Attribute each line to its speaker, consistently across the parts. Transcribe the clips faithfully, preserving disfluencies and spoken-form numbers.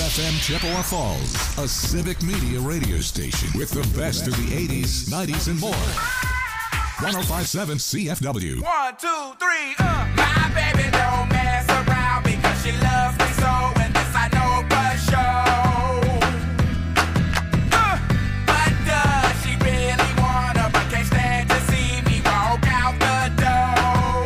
Speaker 1: F M Chippewa Falls, a civic media radio station with the best of the eighties, nineties, and more. one oh five point seven C F W.
Speaker 2: One, two, three, uh. My baby don't mess around because she loves me so, and this I know for sure. Uh. But does she really wanna, but can't stand to see me walk out the door?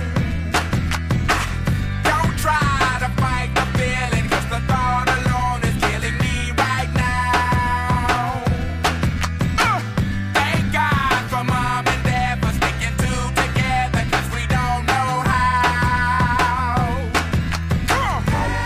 Speaker 2: Don't try to fight the feeling, cause the thought alone is killing me right now. Uh. Thank God for mom and dad for sticking two together, cause we don't know how. Come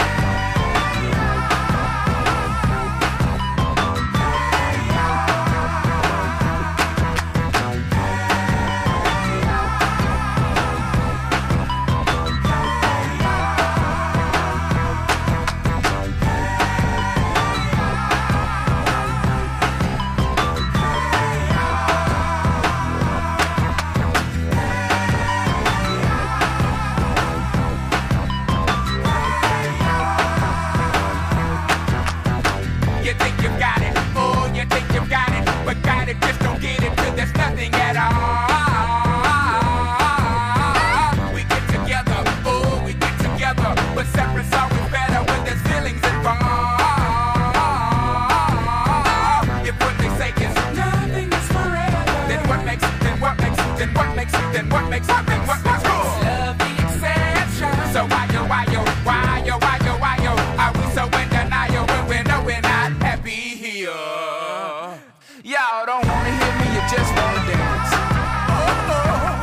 Speaker 2: You think you got it, oh, you think you got it, but got it, just don't get it till there's nothing at all. We get together, oh, we get together, but separate's always better when there's feelings involved. If what they say is nothing is forever, then what makes it, then what makes it, then what makes it, then what makes it, then what makes it? Love the exception. So why yo, why yo, why yo, why yo, why yo, are we so in denial when we know we're not happy here? Y'all don't wanna hear me, you just wanna dance. Oh, oh.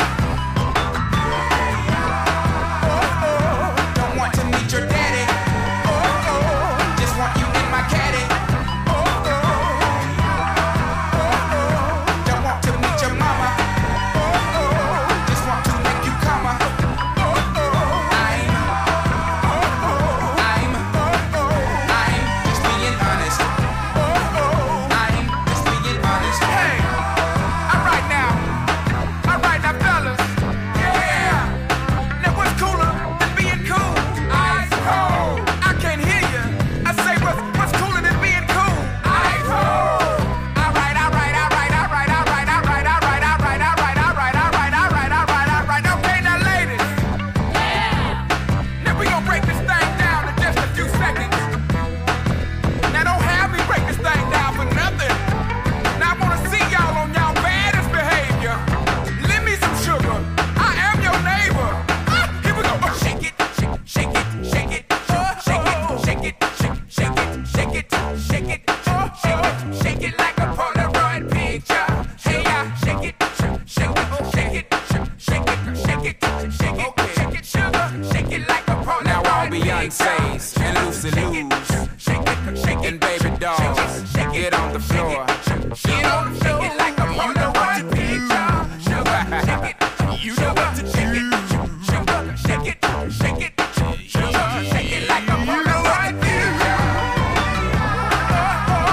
Speaker 2: Oh, oh. Don't want to meet your daddy. Oh, oh. Just want you in my caddy. Oh, oh. Oh, oh. Don't want to meet your mama. Oh, oh. Just want to make you come. Oh, oh. I'm, oh, oh. I'm, oh, oh. I'm just being honest. Oh, oh. I'm just being honest. Hey, all right now, all right now, fellas. Yeah. Now what's cooler than being cool? Ice cold. I can't hear you. I say what's what's cooler than being cool? Ice cold. All right, all right, all right, all right, all right, all right, all right, all right, all right, all right, all right, all right, all right, all right. Okay, now ladies. Yeah. Now we gonna break this thing down in just a few seconds. Now don't have me break this thing down for nothing. Now I wanna see y'all on y'all baddest behavior. Lend me some sugar. I am your neighbor. Ah, here we go. Oh, shake it, shake, shake it, shake it, shake it, shake it, shake, shake it, shake it, shake it, oh, shake it, shake it like a Polaroid picture. Hey, yeah, shake it, shake it, shake it, shake it, shake it, shake it, shake it, sugar, shake it like a Polaroid picture. Now all Beyonce's and Lucy Lou's and baby dolls, get on the floor. Get on the floor. Shake it like a Polaroid picture. Sugar, shake it. You know what to shake it. Sugar, shake it, shake it. Sugar, shake it like a Polaroid picture. Oh, oh.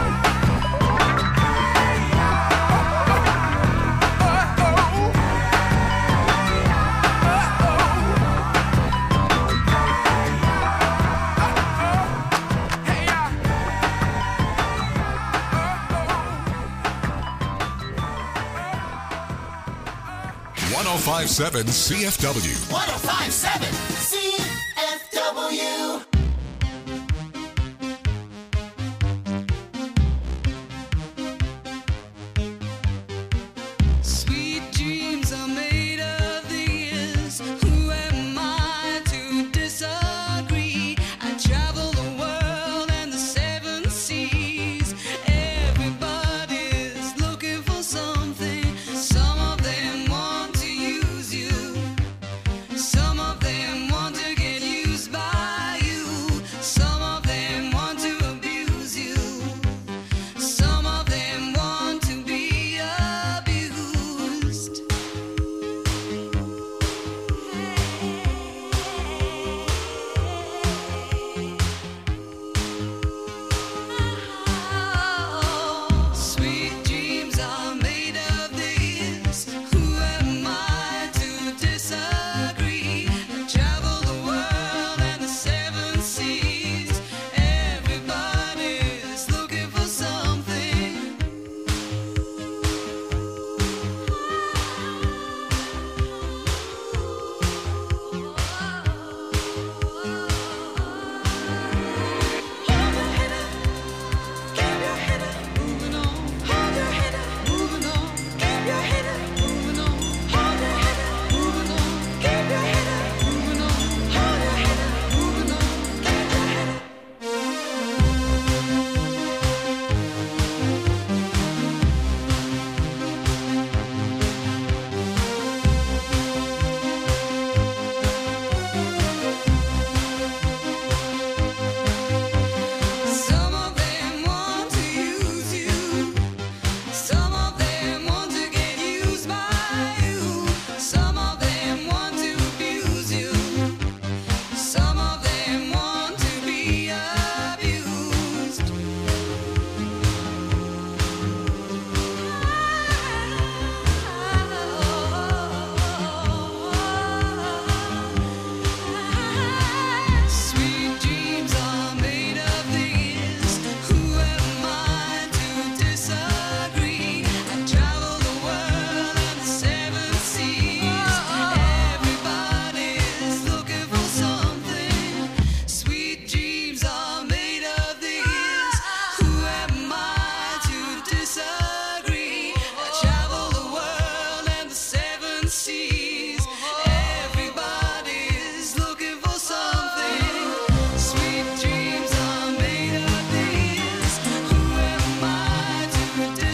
Speaker 2: Oh, oh. Hey, yeah.
Speaker 1: one oh five point seven C F W.
Speaker 3: one oh five point seven C F W.
Speaker 4: Sweet dreams are made of these. Who am I to disagree? I travel the world and the seven seas. Everybody's looking for something. Some of them want to use you. Some of them want to get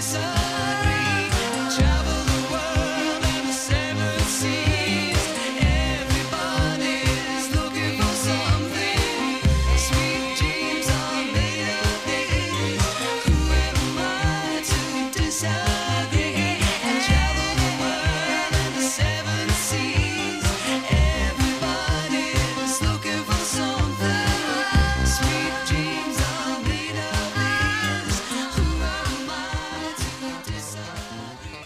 Speaker 4: disagree. Travel the world and the seven seas. Everybody's looking for something. Sweet dreams are made of this. Who am I to disagree? And travel the world and the seven seas. Everybody's looking for something. Sweet dreams are made of this. Who am I to disagree?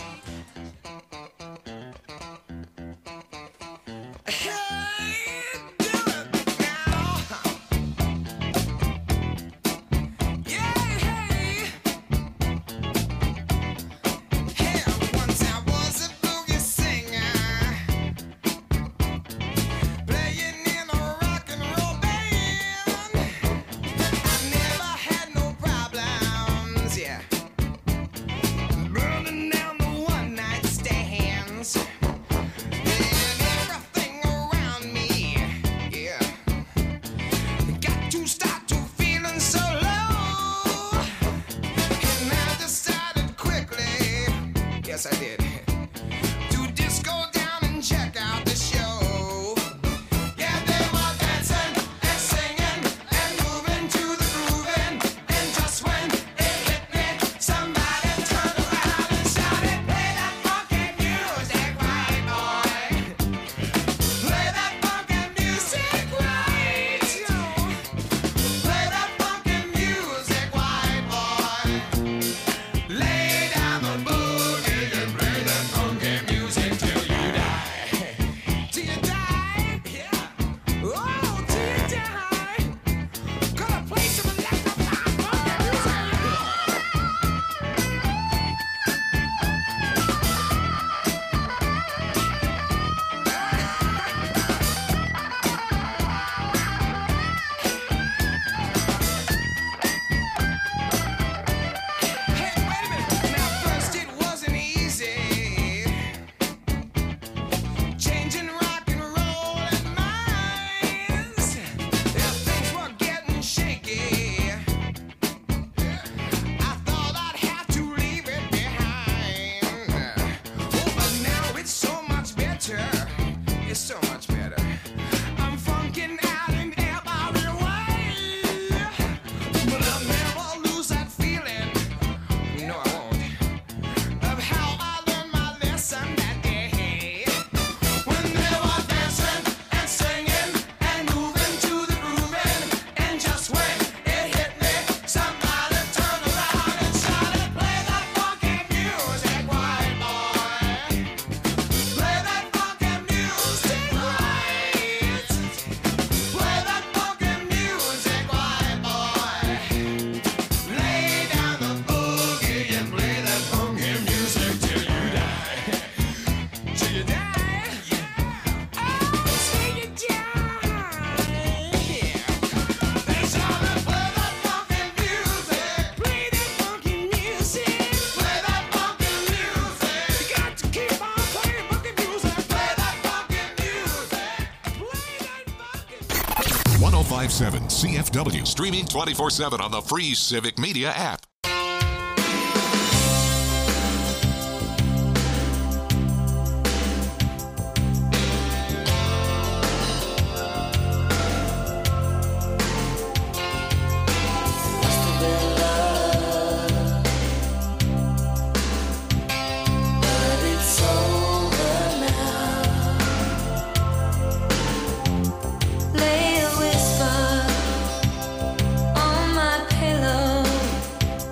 Speaker 2: Once I was a boogie singer, playing in a rock and roll band. I never had no problems, yeah, burning down the one night stands. And everything around me, yeah, got to start to feeling so low. And I decided quickly, yes I did, to just go down and check out the show. Yeah, they were dancing and singing and moving to the grooving. And just when it hit me, somebody turned around and shouted, "Play that funky music, right, boy. Play that funky music, right. Play that funky music, white boy. Lay down the boogie and play that funky music till you die." Till you die? Yeah. Oh, till you die. Gonna play some electrified funky music. Hey, wait a minute. Now, first it wasn't easy. Changing rock and roll and minds. Yeah, things were getting shaky. I thought I'd have to leave it behind. Oh, but now it's so much better. It's so much better. I'm funking out in every way. But I'll never lose that feeling. No, I won't. Of how I learned my lesson that day. When they were dancing and singing and moving to the grooving. And just when it hit me, somebody turned around and shouted, "Play that funky music, white boy. Play that funky music, right. Play that funky music, white boy. Lay down the boogie and play that funky music till you die." Till you die? Yeah. Oh, till you die. Yeah. They shouted, "Play that funky music. Play that funky music. Play that funky music. You got to keep on playing funky music. Play that funky music. Play that funky music."
Speaker 1: one oh five point seven C F W, streaming twenty-four seven on the free Civic Media app.
Speaker 5: Lay a whisper on my pillow.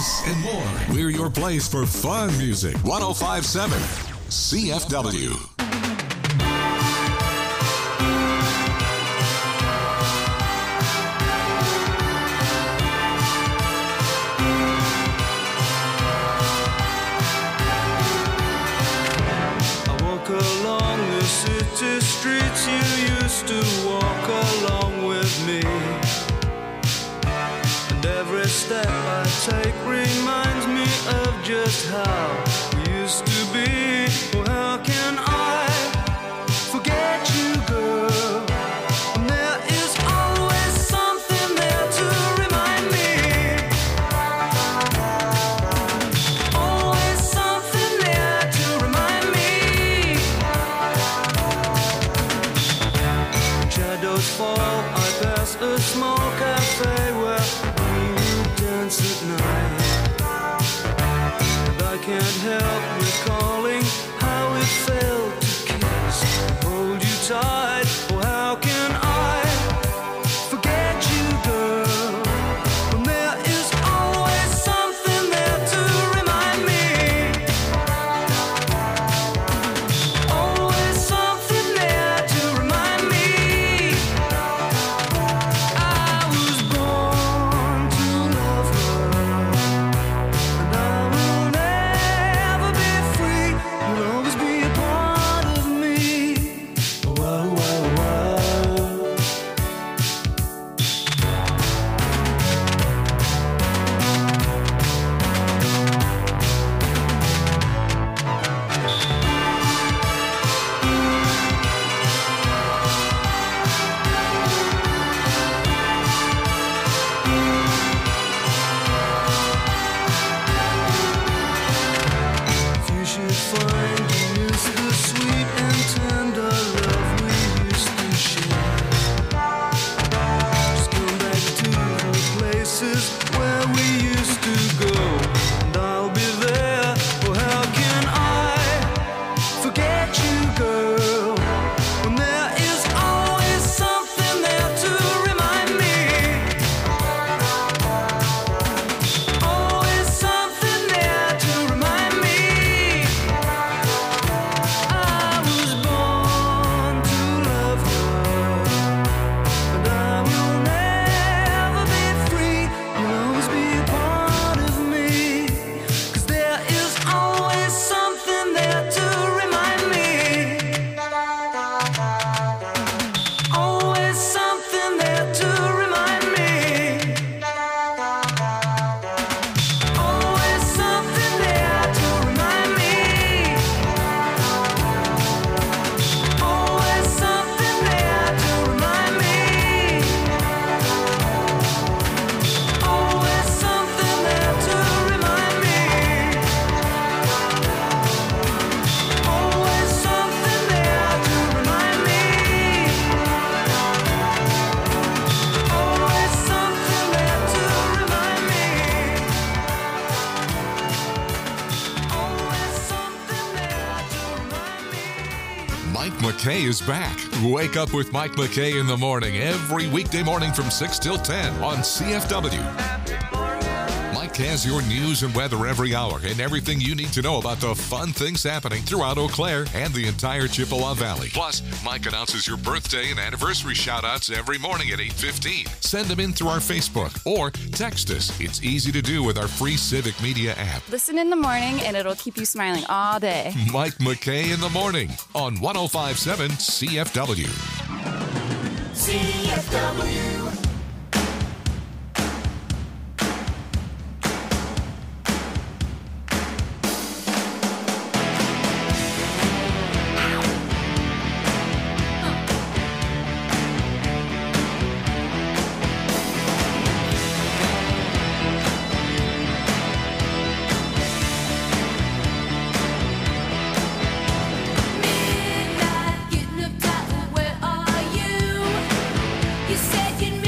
Speaker 1: eighties, and more. We're your place for fun music. one oh five point seven C F W.
Speaker 5: Along the city streets you used to walk along with me, and every step I take reminds me of just how we used to be. Well, how can I forget you, girl? And there is always something there to remind me. Always something there to remind me. Shadows fall, I pass a small cafe where we would dance at night. And I can't help recalling how it felt to kiss and hold you tight. Well, how can I forget you, girl? When there is always something there to remind me. Always something there to remind me. I was born to love her, and I will never be free. You'll always be a part of me. Wow, wow, wow. If you should find you miss the sweet and tender love we used to share, just come back to the places where we used to go, and I'll be there. Well, how can I forget you, girl? When there is always something there to remind me. Always something there to remind me. I was born to love her, and I will never be free. You'll always be a part of me, 'cause there is always something there to remind me. Always something there to remind me. Always something there to remind me. Always something there to remind me. Always something there to remind me. Always something there to remind me. Always something there to remind me. Always something there to remind me.
Speaker 1: Mike McKay is back. Wake up with Mike McKay in the morning every weekday morning from six till ten on C F W. Mike has your news and weather every hour and everything you need to know about the fun things happening throughout Eau Claire and the entire Chippewa Valley. Plus, Mike announces your birthday and anniversary shout-outs every morning at eight fifteen. Send them in through our Facebook or text us. It's easy to do with our free Civic Media app.
Speaker 6: Listen in the morning and it'll keep you smiling all day.
Speaker 1: Mike McKay in the morning on one oh five point seven C F W.
Speaker 3: C F W.
Speaker 4: Midnight, getting up tight, where are you? You said you'd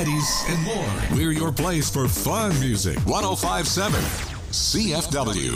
Speaker 1: nineties, and more. We're your place for fun music. one oh five point seven C F W.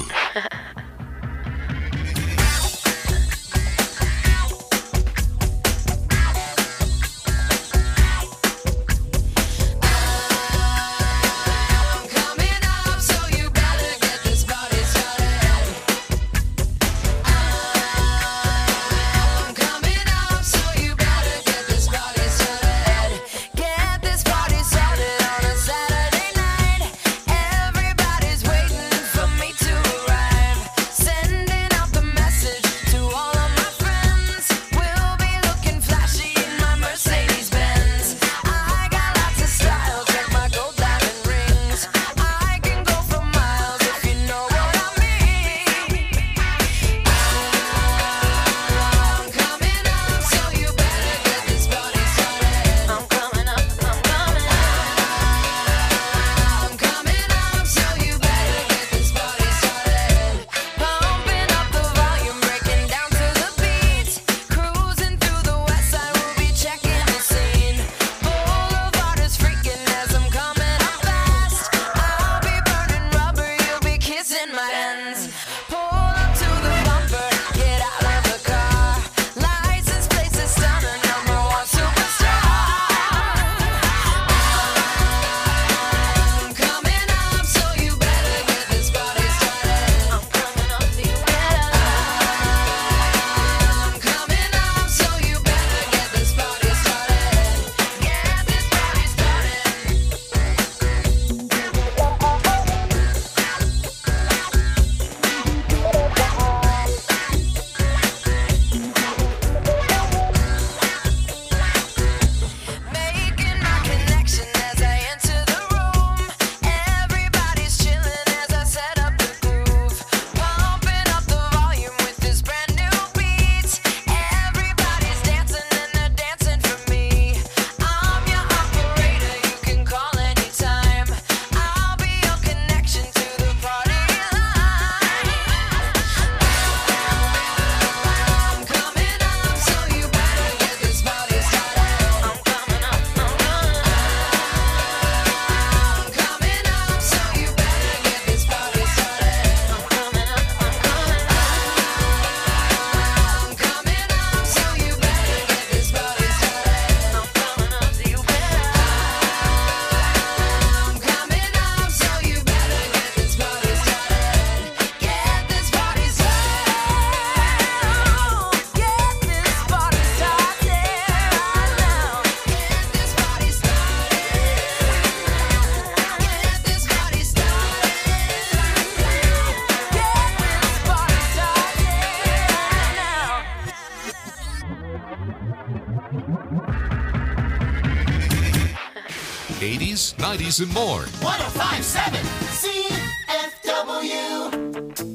Speaker 1: eighties, nineties, and more.
Speaker 3: one oh five point seven C F W.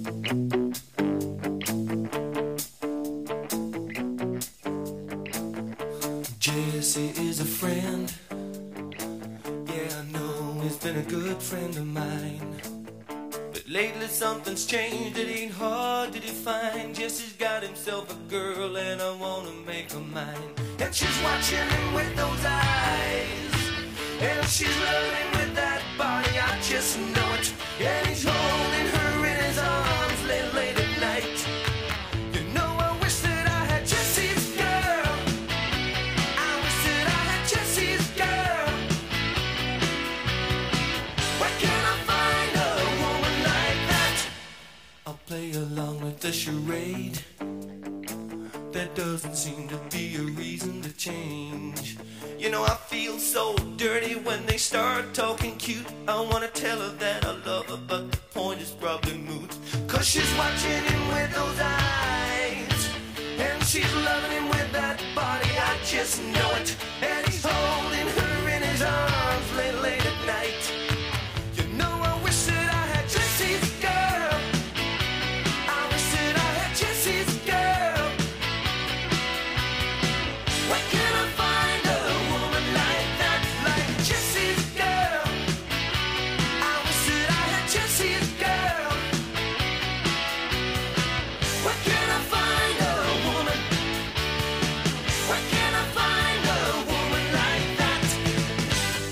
Speaker 5: Jesse is a friend. Yeah, I know he's been a good friend of mine. But lately something's changed, it ain't hard to define. Jesse's got himself a girl and I wanna make her mine. And she's watching him with those eyes, and she's loving with that body, I just know it. And he's holding her in his arms late, late at night. You know I wish that I had Jesse's girl. I wish that I had Jesse's girl. Where can I find a woman like that? I'll play along with the charade. There doesn't seem to be a reason to change. You know I feel so dirty when they start talking cute. I wanna tell her that I love her, but the point is probably moot. Cause she's watching him with those eyes, and she's loving him with that body, I just know it. And he's holding her in his arms late, late at night. You know I wish that I had Jesse's girl. I wish that I had Jesse's girl. Where can I find a woman like that, like Jesse's girl? I wish that I had Jesse's girl. Where can I find a woman? Where can I find a woman like that?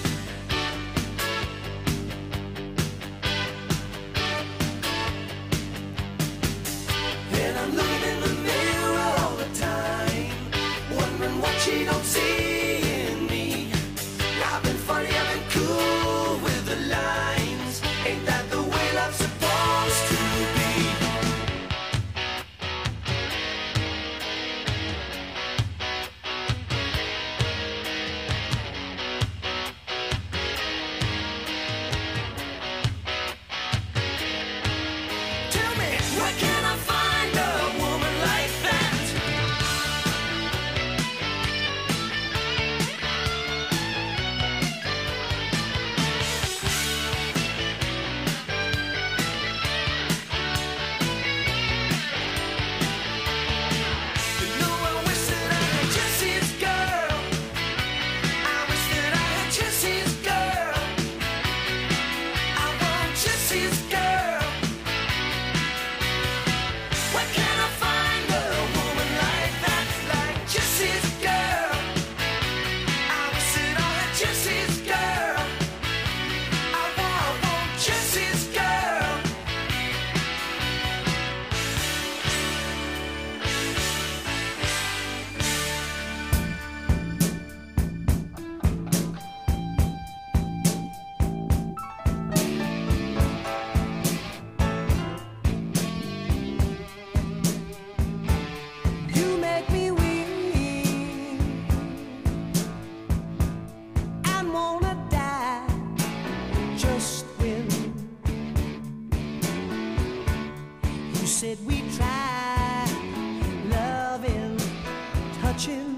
Speaker 5: said we try loving, touching,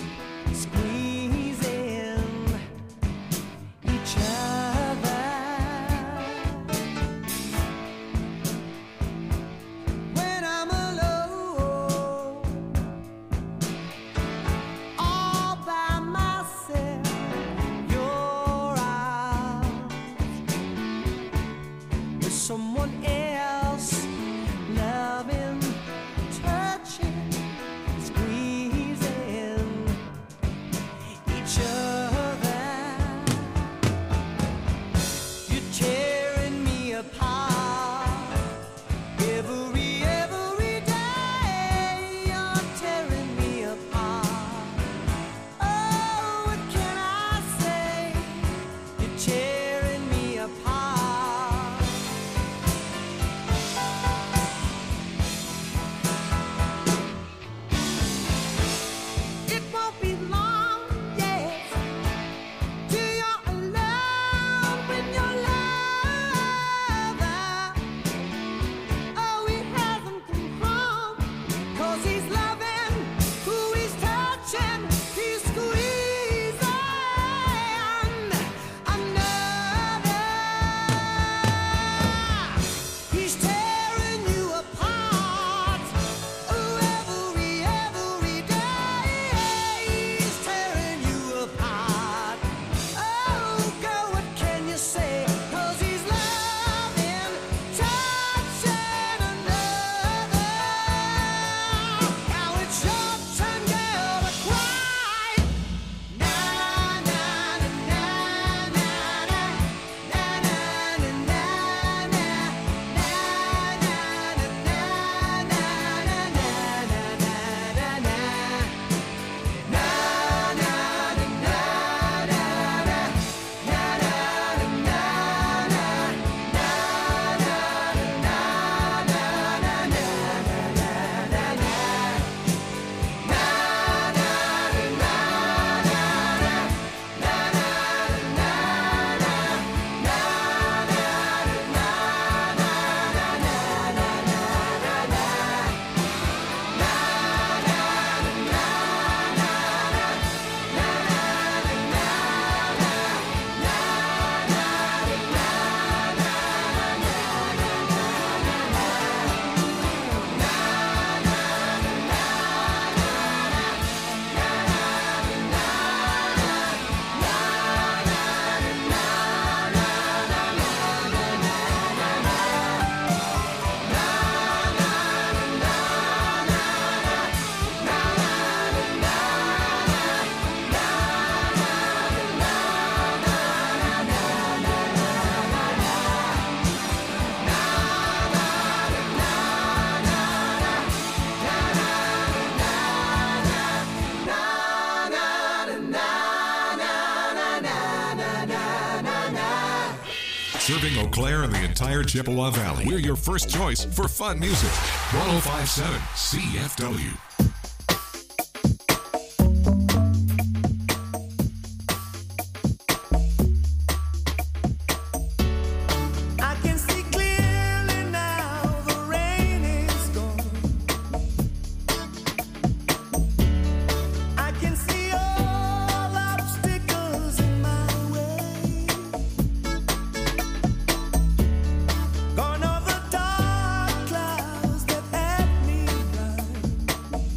Speaker 5: squeezing each other. When I'm alone, all by myself, your arms with someone else, loving, touching, squeezing each other. You're tearing me apart every, every day. You're tearing me apart. Oh, what can I say? You're tearing me apart. It won't be long, yes, till you're alone with your lover. Oh, he hasn't come home, 'cause he's loving who he's touching, he's squeezing another. He's tearing you apart. Oh, every, every day he's tearing you apart. Oh, girl, what can you say? 'Cause he's loving, touching another. Now it's your turn, girl, to cry. Na na na na na na na na na na na
Speaker 1: Serving Eau Claire and the entire Chippewa Valley. We're your first choice for fun music. one oh five point seven C F W.
Speaker 5: I can see clearly now, the rain is gone. I can see all obstacles in my way. Gone are the dark clouds that had me blind.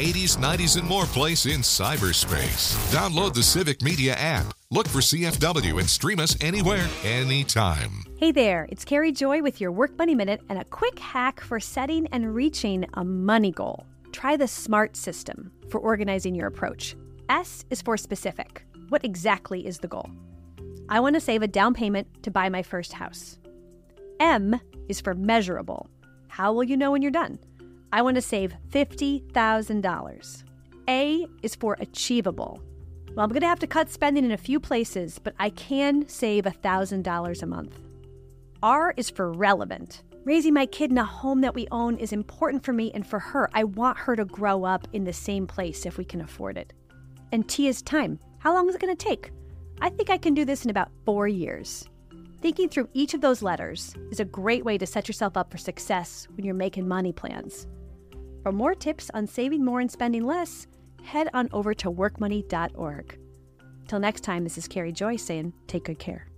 Speaker 1: eighties, nineties, and more place in cyberspace. Download the Civic Media app. Look for C F W and stream us anywhere, anytime.
Speaker 7: Hey there, it's Carrie Joy with your Work Money Minute and a quick hack for setting and reaching a money goal. Try the SMART system for organizing your approach. S is for specific. What exactly is the goal? I want to save a down payment to buy my first house. M is for measurable. How will you know when you're done? I want to save fifty thousand dollars. A is for achievable. Well, I'm going to have to cut spending in a few places, but I can save one thousand dollars a month. R is for relevant. Raising my kid in a home that we own is important for me and for her. I want her to grow up in the same place if we can afford it. And T is time. How long is it going to take? I think I can do this in about four years. Thinking through each of those letters is a great way to set yourself up for success when you're making money plans. For more tips on saving more and spending less, head on over to work money dot org. Till next time, this is Carrie Joy saying, take good care.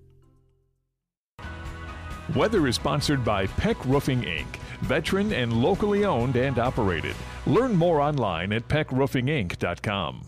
Speaker 8: Weather is sponsored by Peck Roofing Incorporated, veteran and locally owned and operated. Learn more online at peck roofing inc dot com.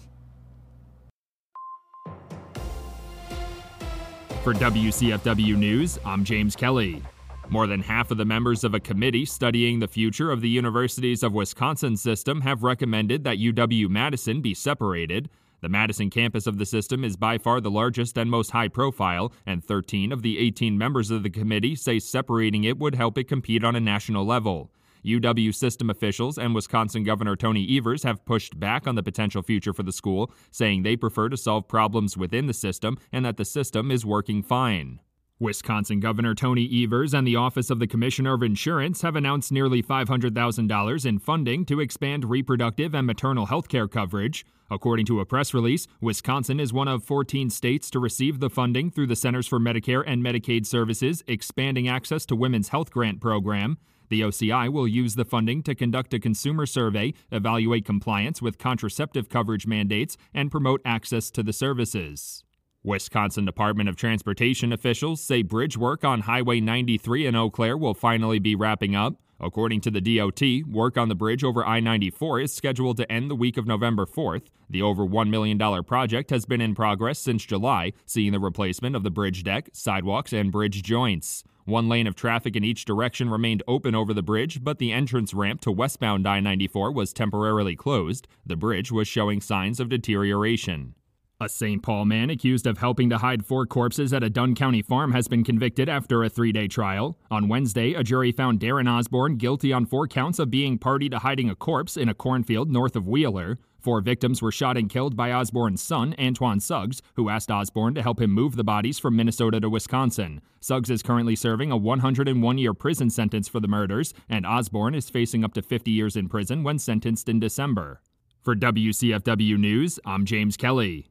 Speaker 9: For W C F W News, I'm James Kelly. More than half of the members of a committee studying the future of the Universities of Wisconsin system have recommended that U W-Madison be separated. The Madison campus of the system is by far the largest and most high-profile, and thirteen of the eighteen members of the committee say separating it would help it compete on a national level. U W system officials and Wisconsin Governor Tony Evers have pushed back on the potential future for the school, saying they prefer to solve problems within the system and that the system is working fine. Wisconsin Governor Tony Evers and the Office of the Commissioner of Insurance have announced nearly five hundred thousand dollars in funding to expand reproductive and maternal health care coverage. According to a press release, Wisconsin is one of fourteen states to receive the funding through the Centers for Medicare and Medicaid Services Expanding Access to Women's Health Grant program. The O C I will use the funding to conduct a consumer survey, evaluate compliance with contraceptive coverage mandates, and promote access to the services. Wisconsin Department of Transportation officials say bridge work on Highway ninety-three in Eau Claire will finally be wrapping up. According to the D O T, work on the bridge over I ninety-four is scheduled to end the week of November fourth. The over one million dollars project has been in progress since July, seeing the replacement of the bridge deck, sidewalks, and bridge joints. One lane of traffic in each direction remained open over the bridge, but the entrance ramp to westbound I ninety-four was temporarily closed. The bridge was showing signs of deterioration. A Saint Paul man accused of helping to hide four corpses at a Dunn County farm has been convicted after a three-day trial. On Wednesday, a jury found Darren Osborne guilty on four counts of being party to hiding a corpse in a cornfield north of Wheeler. Four victims were shot and killed by Osborne's son, Antoine Suggs, who asked Osborne to help him move the bodies from Minnesota to Wisconsin. Suggs is currently serving a one hundred one year prison sentence for the murders, and Osborne is facing up to fifty years in prison when sentenced in December. For W C F W News, I'm James Kelly.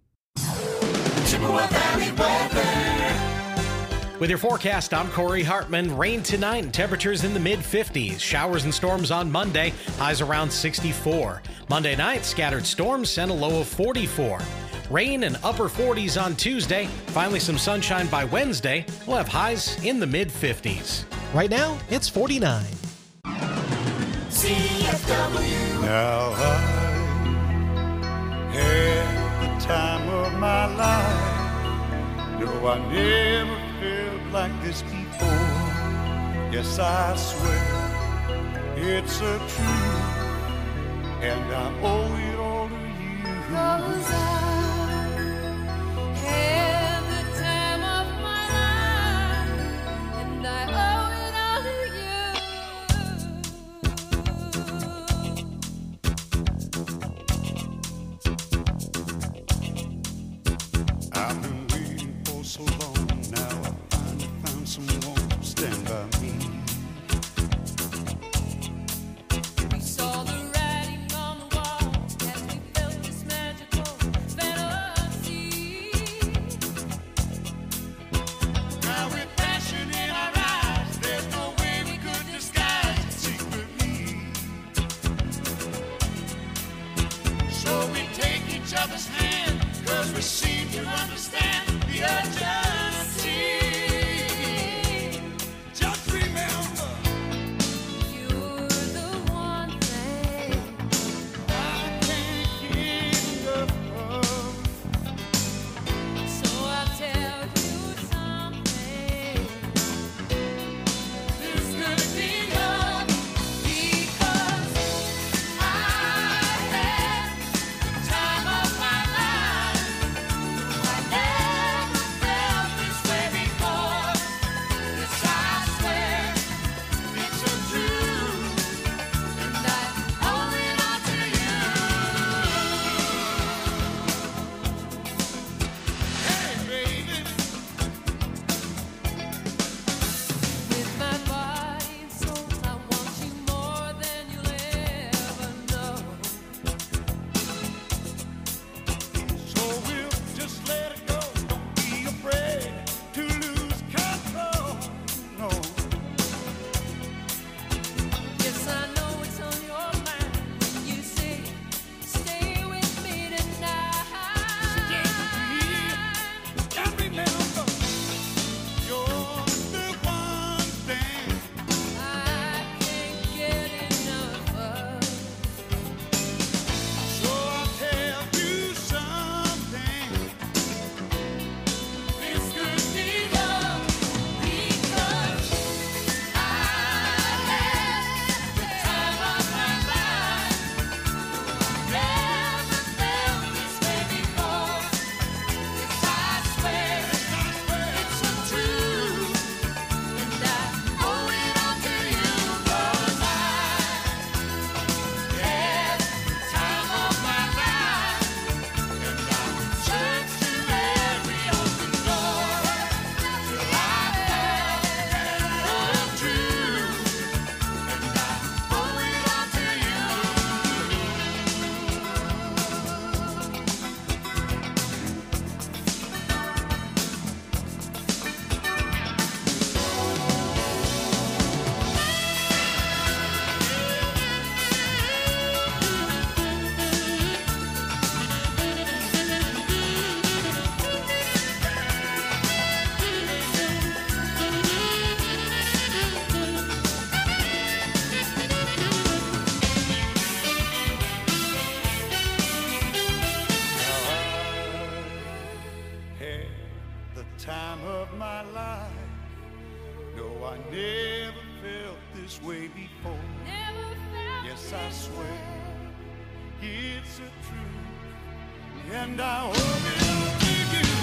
Speaker 3: Chippewa Valley weather.
Speaker 10: With your forecast, I'm Corey Hartman. Rain tonight and temperatures in the mid fifties. Showers and storms on Monday, highs around sixty-four. Monday night, scattered storms and a low of forty-four. Rain and upper forties on Tuesday. Finally some sunshine by Wednesday. We'll have highs in the mid fifties. Right now, it's forty-nine.
Speaker 3: C F W.
Speaker 11: Now I had the time of my life. No, I never felt like this before. Yes, I swear it's a truth, and I owe it all to you.
Speaker 4: 'Cause I had the time of my life, and I owe it all to
Speaker 11: you. I've been waiting for so long now. I finally found someone to stand by me.
Speaker 4: We saw the writing on the wall as we felt this magical fantasy.
Speaker 11: Now with passion in our eyes, there's no way we could disguise it secretly. So we take each other's hand, 'cause we seem to understand the urgency. Just remember No, I never felt this way before. Yes, I swear it's a truth, and I hope it'll keep you.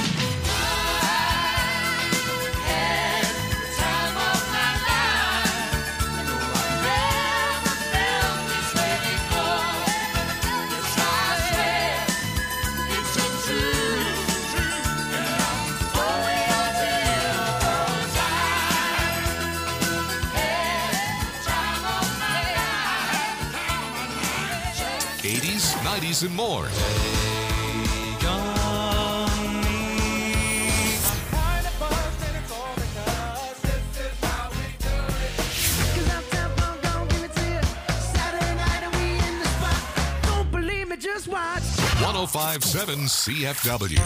Speaker 1: eighties, nineties, and more.
Speaker 4: Just watch.
Speaker 1: one oh five point seven C F W.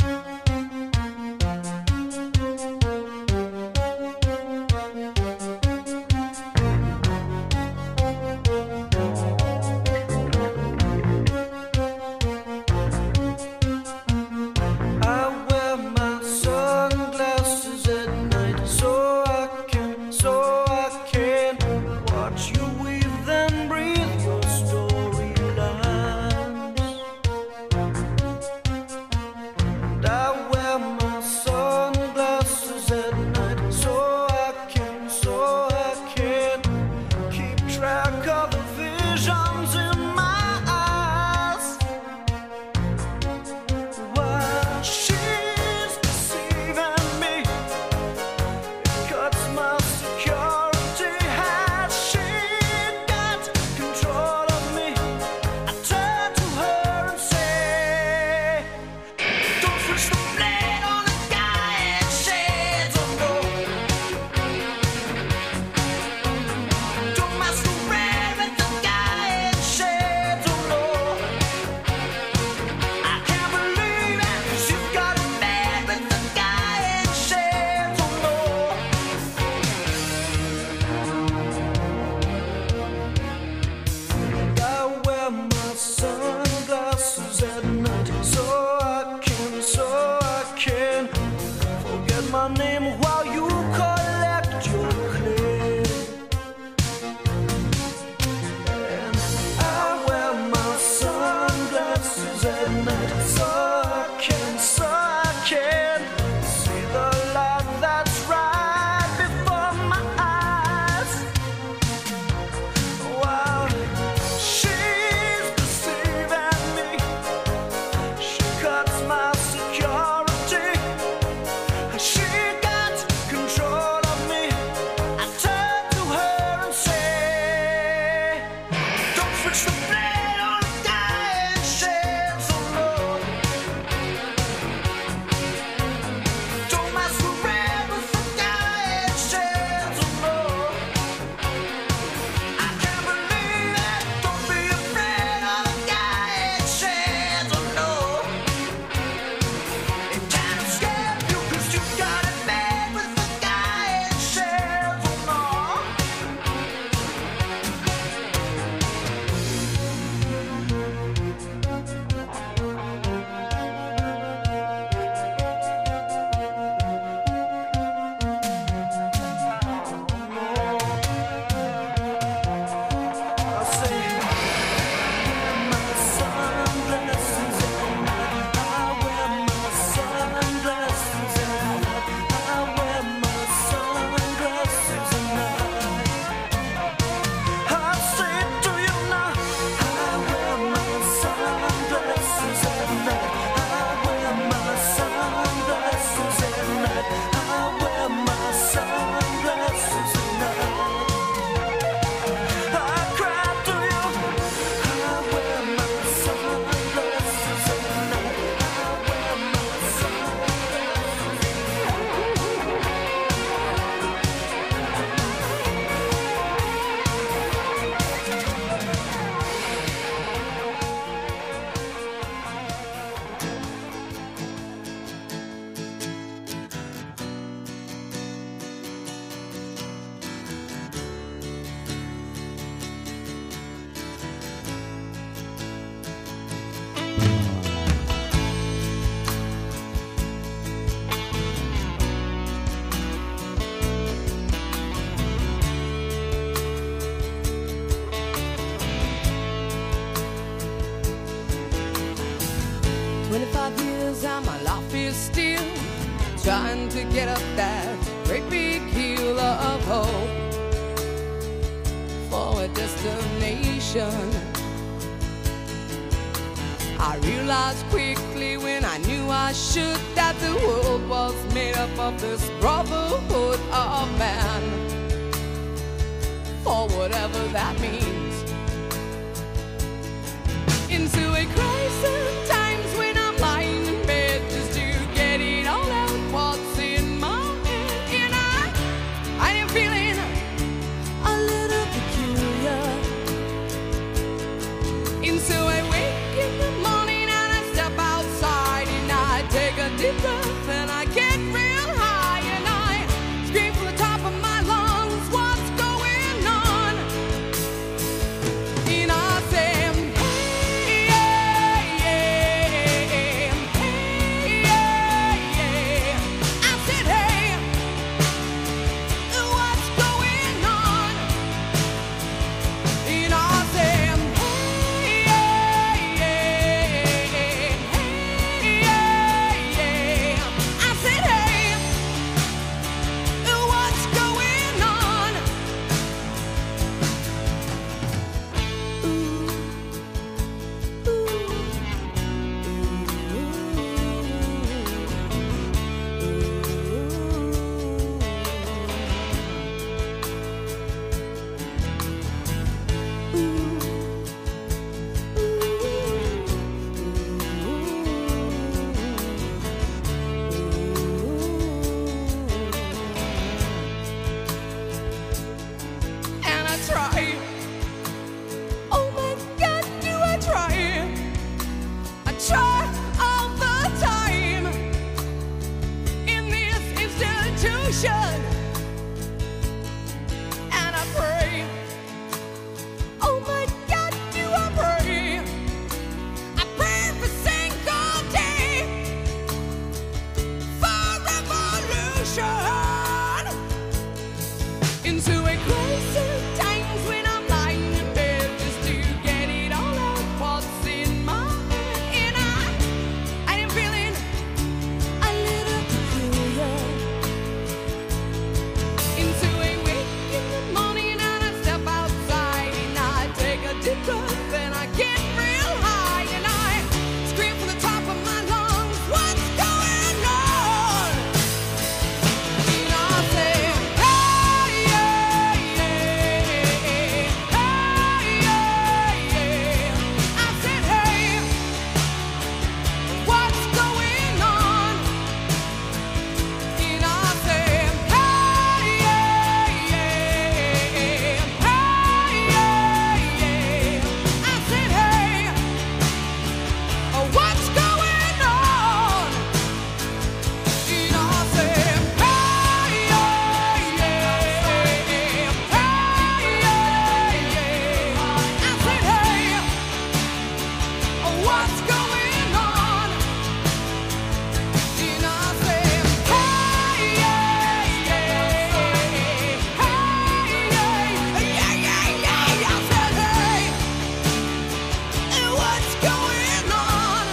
Speaker 5: I wear my sunglasses at night so I can, so I can watch you weave and breathe your storylines. And I
Speaker 4: years and my life is still trying to get up that great big hill of hope for a destination. I realized quickly when I knew I should that the world was made up of this brotherhood of man, for whatever that means. Into a crisis times when I'm lying in bed just to get it all out what's in my head, and I, I am feeling a little peculiar. And so I wake in the morning and I step outside and I take a deep breath and I get real high and I scream from the top of my lungs, what's going on? And I say, hey, yeah, yeah, hey, yeah, yeah. I said, hey, what's going on? And I say, hey, yeah, yeah, hey, yeah, yeah. I said, hey, what's going on? And I try. Oh my God, do I try? I try all the time in this institution. And I pray. Oh my God, do I pray? I pray every single day for revolution. Into a crisis times when I'm lying in bed just to get it all out what's in my head, and I, I am feeling a little peculiar. Into a wake in the morning and I step outside and I take a deep breath and I get real high and I scream from the top of my lungs, what's going on? And I say, hey, yeah, yeah, hey, yeah, yeah. I said, hey, what's going on? And I say, hey, yeah, yeah, hey, yeah, yeah. I said, hey, what's going on? And I say, hey, yeah, yeah, hey, yeah, yeah. I said, hey, what's going on? And I say, hey, yeah, yeah, hey, yeah, yeah, yeah, yeah. I said, hey, what's going on?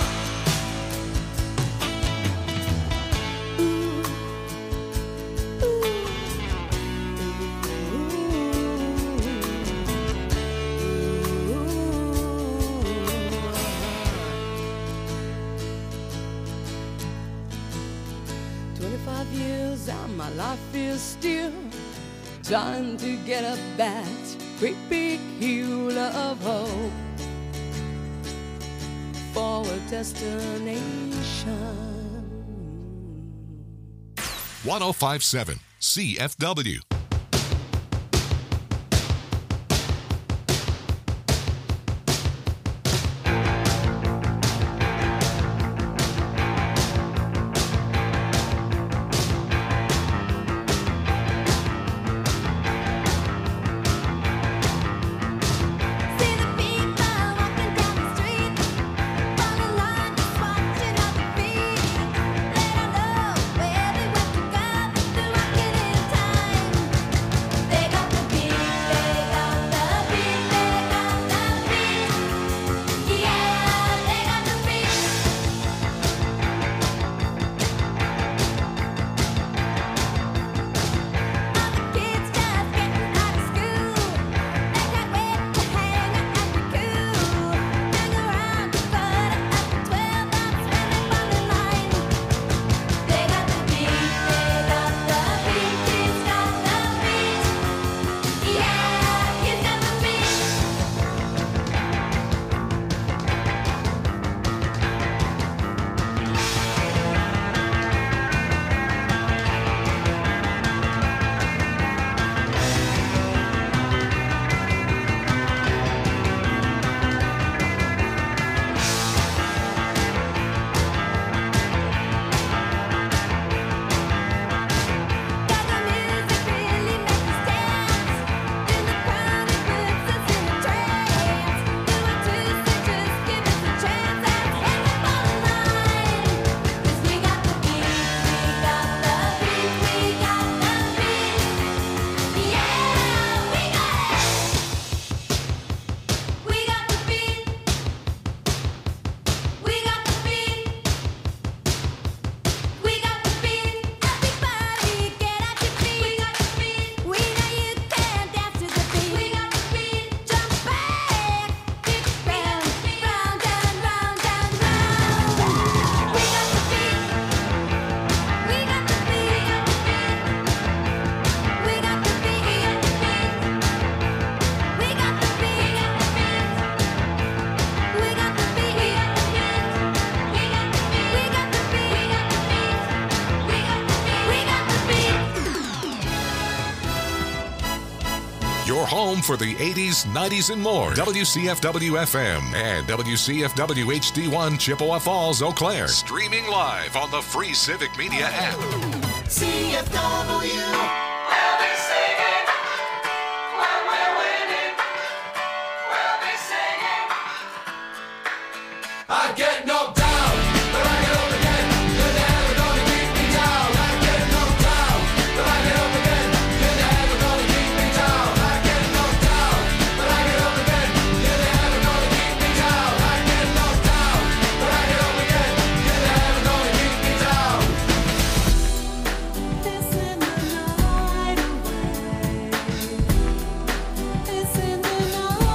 Speaker 4: Twenty-five years and my life is still trying to get up that great big hill of hope for a destination.
Speaker 1: one oh five point seven C F W.
Speaker 3: See the people walking down the street, fall in line just watching other feet. They don't know where they went to go, they're walking in time.
Speaker 1: Your home for the eighties, nineties, and more. W C F W F M and W C F W H D one Chippewa Falls, Eau Claire. Streaming live on the free Civic Media app.
Speaker 2: C F W.